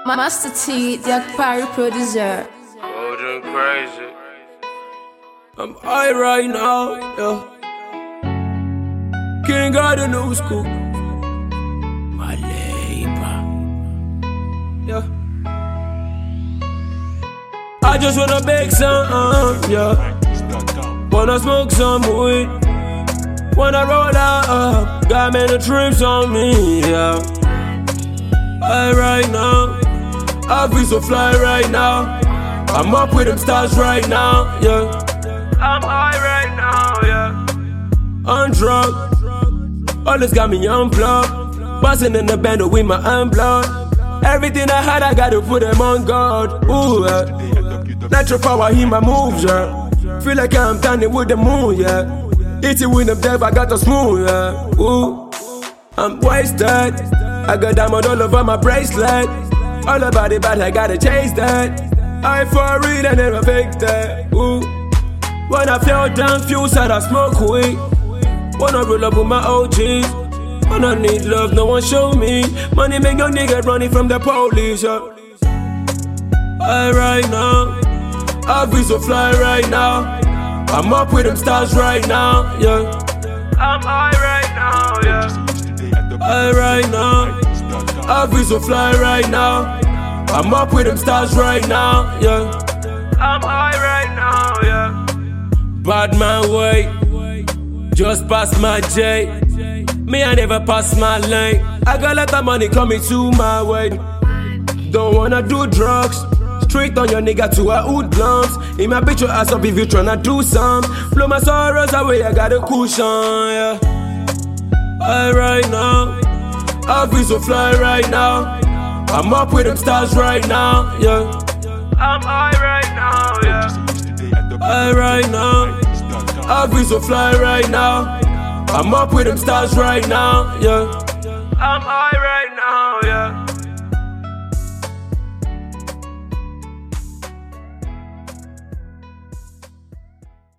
Master T, the Akpari producer. Golden crazy. I'm high right now, yeah. King of the new school. My labor, yeah. I just wanna bake some, yeah. Wanna smoke some weed. Wanna roll out, got many trips on me, yeah. High right now, I feel so fly right now. I'm up with them stars right now, yeah. I'm high right now, yeah. On drug, all this got me unplugged. Buzzing in the band with my unplugged. Everything I had, I gotta put them on God. Ooh, yeah. Natural power in my moves, yeah. Feel like I'm standing with the moon, yeah. Eat it with them dev, I got the smooth, yeah. Ooh, I'm wasted. I got diamond all over my bracelet. All about it, but I gotta chase that. I for real, I never fake that. Ooh. When I feel down, feel sad, I smoke weed. Wanna roll up with my OGs. When I need love, no one show me. Money make your nigga running from the police, yeah. I right now, I feel so fly right now. I'm up with them stars right now, yeah. I'm high right now, yeah. I right now, I feel so fly right now. I'm up with them stars right now, yeah. I'm high right now, yeah. Bad man way, just pass my J. Me I never pass my lane. I got a lot of money coming to my way. Don't wanna do drugs. Straight on your nigga to a hood blunts. In my bitch your ass up if you tryna do some. Blow my sorrows away, I got a cushion, yeah. I right now, I feel so fly right now. I'm up with them stars right now, yeah. I'm high right now, yeah. I right now, I feel so fly right now. I'm up with them stars right now, yeah. I'm high right now, yeah.